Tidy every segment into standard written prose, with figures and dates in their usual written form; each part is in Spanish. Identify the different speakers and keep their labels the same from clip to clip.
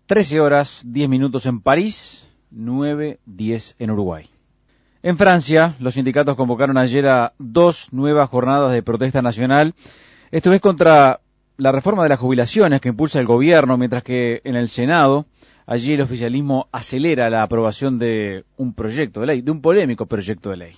Speaker 1: 13 horas, 10 minutos en París, 9:10 en Uruguay. En Francia, los sindicatos convocaron ayer a 2 nuevas jornadas de protesta nacional, esta vez contra la reforma de las jubilaciones que impulsa el gobierno, mientras que en el Senado, allí el oficialismo acelera la aprobación de un proyecto de ley, de un polémico proyecto de ley.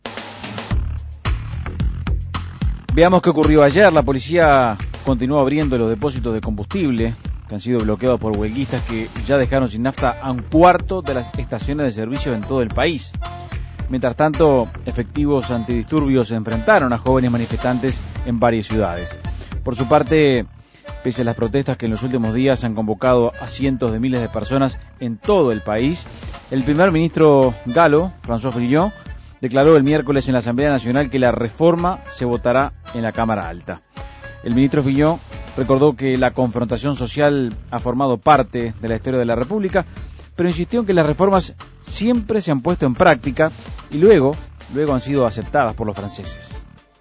Speaker 1: Veamos qué ocurrió ayer. La policía continuó abriendo los depósitos de combustible que han sido bloqueados por huelguistas que ya dejaron sin nafta a un cuarto de las estaciones de servicio en todo el país. Mientras tanto, efectivos antidisturbios se enfrentaron a jóvenes manifestantes en varias ciudades. Por su parte, pese a las protestas que en los últimos días han convocado a cientos de miles de personas en todo el país, el primer ministro galo, François Fillon, declaró el miércoles en la Asamblea Nacional que la reforma se votará en la Cámara Alta. El ministro Fillon recordó que la confrontación social ha formado parte de la historia de la República, pero insistió en que las reformas siempre se han puesto en práctica y luego han sido aceptadas por los franceses.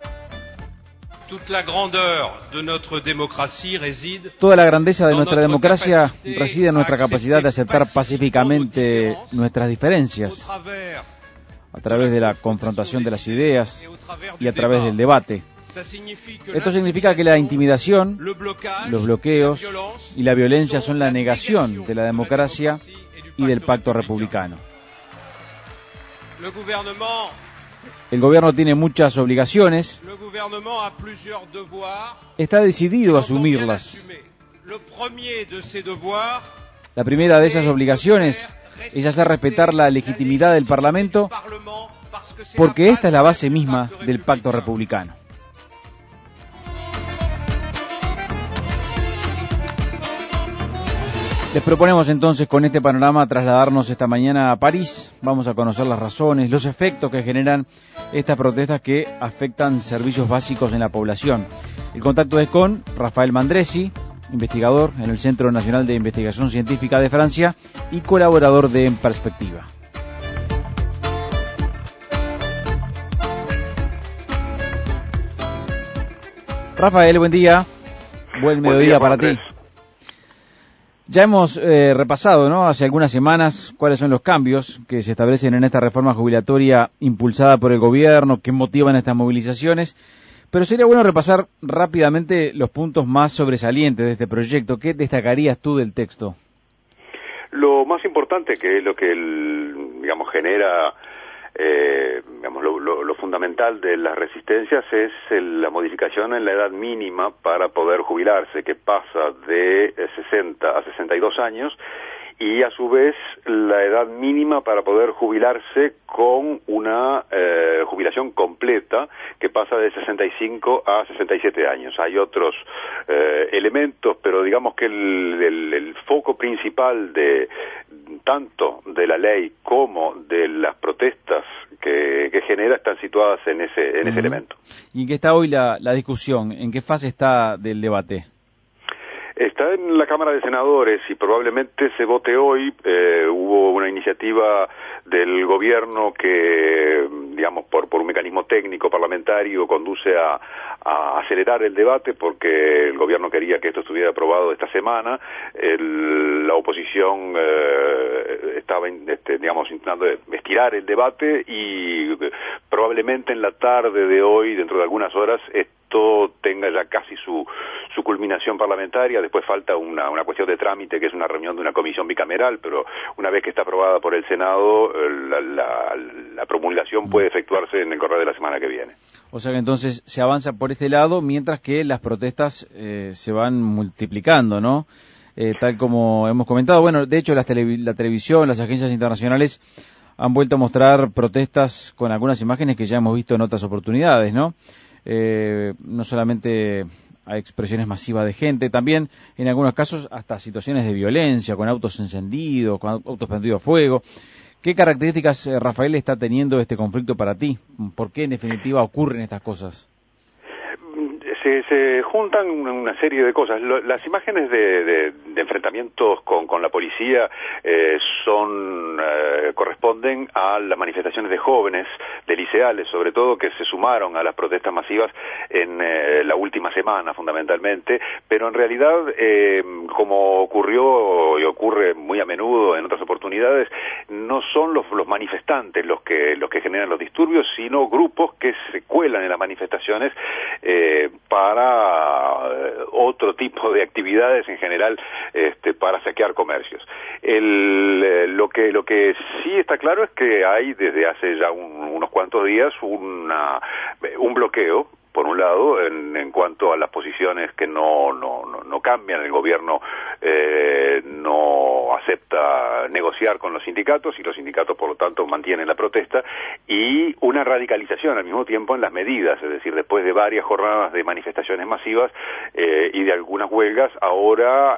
Speaker 1: Toda la grandeza de nuestra democracia reside en nuestra capacidad de aceptar pacíficamente nuestras diferencias, a través de la confrontación de las ideas y a través del debate. Esto significa que la intimidación, los bloqueos y la violencia son la negación de la democracia y del pacto republicano. El gobierno tiene muchas obligaciones, está decidido a asumirlas. La primera de esas obligaciones es hacer respetar la legitimidad del Parlamento, porque esta es la base misma del pacto republicano. Les proponemos entonces con este panorama trasladarnos esta mañana a París. Vamos a conocer las razones, los efectos que generan estas protestas que afectan servicios básicos en la población. El contacto es con Rafael Mandresi, investigador en el Centro Nacional de Investigación Científica de Francia y colaborador de En Perspectiva. Rafael, buen día. Buen mediodía para ti. Ya hemos repasado, ¿no?, hace algunas semanas cuáles son los cambios que se establecen en esta reforma jubilatoria impulsada por el gobierno, que motivan estas movilizaciones, pero sería bueno repasar rápidamente los puntos más sobresalientes de este proyecto. ¿Qué destacarías tú del texto?
Speaker 2: Lo más importante, que es lo que genera lo fundamental de las resistencias, es la modificación en la edad mínima para poder jubilarse, que pasa de 60 a 62 años, y a su vez la edad mínima para poder jubilarse con una jubilación completa, que pasa de 65 a 67 años. Hay otros elementos, pero digamos que el foco principal de tanto de la ley como de las protestas que genera están situadas en ese elemento.
Speaker 1: ¿Y en qué está hoy la discusión? ¿En qué fase está del debate?
Speaker 2: Está en la Cámara de Senadores y probablemente se vote hoy. Hubo una iniciativa del gobierno que, por un mecanismo técnico parlamentario, conduce a acelerar el debate, porque el gobierno quería que esto estuviera aprobado esta semana. La oposición estaba intentando estirar el debate, y probablemente en la tarde de hoy, dentro de algunas horas, esto tenga ya casi su culminación parlamentaria. Después falta una cuestión de trámite, que es una reunión de una comisión bicameral, pero una vez que está aprobada por el Senado, la promulgación puede efectuarse en el correr de la semana que viene.
Speaker 1: O sea que entonces se avanza por este lado, mientras que las protestas se van multiplicando, ¿no? Tal como hemos comentado. Bueno, de hecho la televisión, las agencias internacionales han vuelto a mostrar protestas con algunas imágenes que ya hemos visto en otras oportunidades, ¿no? No solamente hay expresiones masivas de gente, también en algunos casos hasta situaciones de violencia, con autos encendidos, con autos prendidos a fuego. ¿Qué características, Rafael, está teniendo este conflicto para ti? ¿Por qué en definitiva ocurren estas cosas?
Speaker 2: Se juntan una serie de cosas. Las imágenes de enfrentamientos con la policía corresponden a las manifestaciones de jóvenes, de liceales sobre todo, que se sumaron a las protestas masivas en la última semana fundamentalmente, pero en realidad como ocurrió y ocurre ocurre muy a menudo en otras oportunidades, no son los manifestantes los que generan los disturbios, sino grupos que se cuelan en las manifestaciones para otro tipo de actividades, en general para saquear comercios. Lo que sí está claro es que hay desde hace ya unos cuantos días un bloqueo, por un lado, en cuanto a las posiciones que no cambian. El gobierno no acepta negociar con los sindicatos y los sindicatos, por lo tanto, mantienen la protesta, y una radicalización al mismo tiempo en las medidas, es decir, después de varias jornadas de manifestaciones masivas y de algunas huelgas, ahora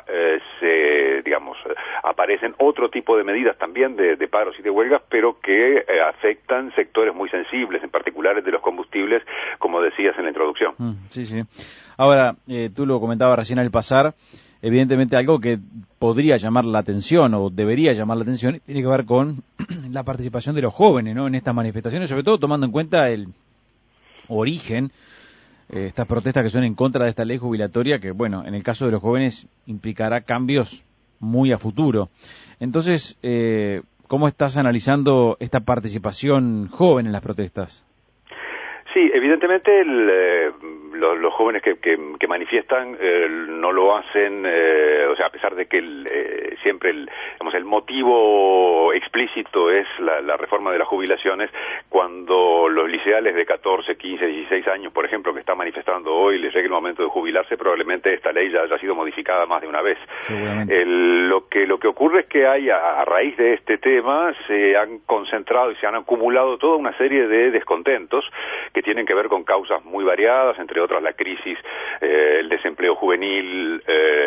Speaker 2: aparecen otro tipo de medidas también de paros y de huelgas, pero que afectan sectores muy sensibles, en particular el de los combustibles, como decías en la introducción.
Speaker 1: Sí, sí. Ahora, tú lo comentabas recién al pasar, evidentemente algo que podría llamar la atención o debería llamar la atención tiene que ver con la participación de los jóvenes, ¿no?, en estas manifestaciones, sobre todo tomando en cuenta el origen, estas protestas que son en contra de esta ley jubilatoria, que, bueno, en el caso de los jóvenes implicará cambios muy a futuro. Entonces, ¿cómo estás analizando esta participación joven en las protestas?
Speaker 2: Sí, evidentemente los jóvenes que manifiestan no lo hacen, a pesar de que siempre el motivo explícito es la reforma de las jubilaciones, cuando los liceales de 14, 15, 16 años, por ejemplo, que están manifestando hoy, les llegue el momento de jubilarse, probablemente esta ley ya haya sido modificada más de una vez. Lo que ocurre es que a raíz de este tema se han concentrado y se han acumulado toda una serie de descontentos que tienen que ver con causas muy variadas, entre otras la crisis, el desempleo juvenil,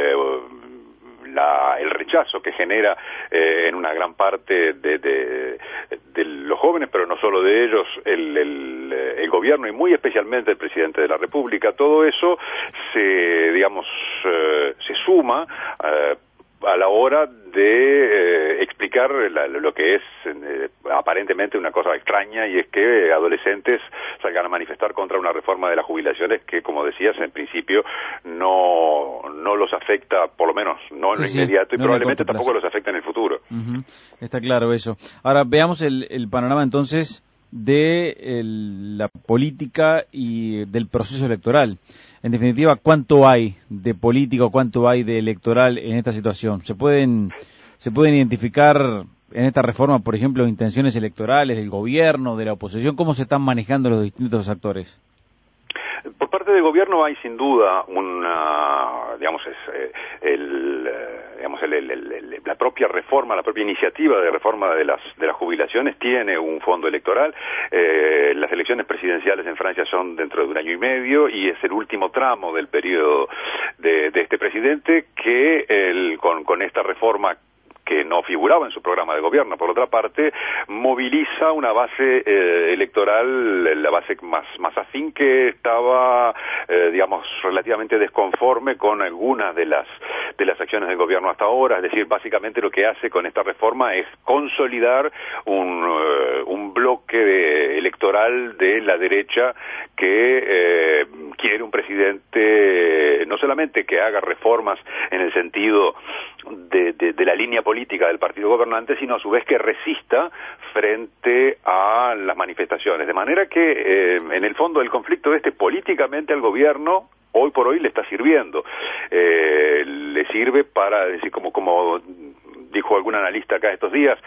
Speaker 2: el rechazo que genera en una gran parte de los jóvenes, pero no solo de ellos, el gobierno y muy especialmente el presidente de la República. Todo eso se suma a la hora de explicar lo que es aparentemente una cosa extraña, y es que adolescentes salgan a manifestar contra una reforma de las jubilaciones que, como decías, en principio no los afecta, por lo menos no en lo inmediato, y probablemente tampoco los afecta en el futuro.
Speaker 1: Está claro eso. Ahora veamos el panorama entonces de la política y del proceso electoral. En definitiva, ¿cuánto hay de político, cuánto hay de electoral en esta situación? ¿Se pueden identificar en esta reforma, por ejemplo, intenciones electorales del gobierno, de la oposición? ¿Cómo se están manejando los distintos actores?
Speaker 2: Por parte del gobierno hay sin duda la propia reforma, la propia iniciativa de reforma de las jubilaciones tiene un fondo electoral. Las elecciones presidenciales en Francia son dentro de un año y medio y es el último tramo del periodo de este presidente que con esta reforma, que no figuraba en su programa de gobierno, por otra parte, moviliza una base electoral, la base más afín, que estaba, relativamente desconforme con algunas de las acciones del gobierno hasta ahora. Es decir, básicamente lo que hace con esta reforma es consolidar un bloque electoral de la derecha que quiere un presidente no solamente que haga reformas en el sentido de la línea política del partido gobernante, sino a su vez que resista frente a las manifestaciones. De manera que, en el fondo, el conflicto políticamente al gobierno hoy por hoy le está sirviendo. Le sirve para decir, como dijo algún analista acá estos días,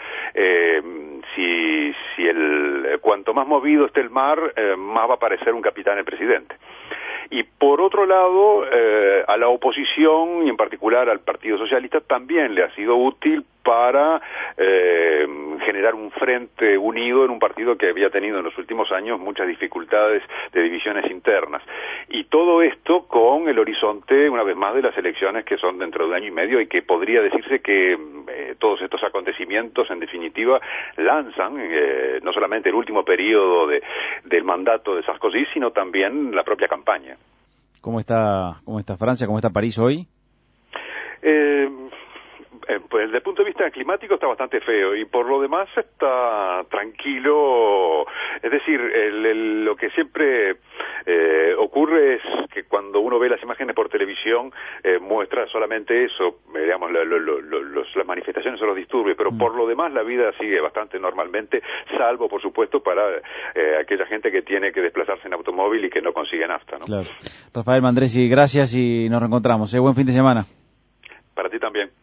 Speaker 2: cuanto más movido esté el mar, más va a parecer un capitán el presidente. Y por otro lado, a la oposición, y en particular al Partido Socialista, también le ha sido útil para generar un frente unido en un partido que había tenido en los últimos años muchas dificultades de divisiones internas. Y todo esto con el horizonte, una vez más, de las elecciones que son dentro de un año y medio, y que podría decirse que todos estos acontecimientos, en definitiva, lanzan no solamente el último periodo del mandato de Sarkozy, sino también la propia campaña.
Speaker 1: ¿Cómo está Francia? ¿Cómo está París hoy?
Speaker 2: pues desde el punto de vista climático está bastante feo y por lo demás está tranquilo. Es decir, lo que siempre ocurre es que cuando uno ve las imágenes por televisión muestra solamente eso, digamos, las manifestaciones o los disturbios, pero por lo demás la vida sigue bastante normalmente, salvo por supuesto para aquella gente que tiene que desplazarse en automóvil y que no consigue nafta, ¿no?
Speaker 1: Claro. Rafael Mandresi, gracias y nos reencontramos. Buen fin de semana.
Speaker 2: Para ti también.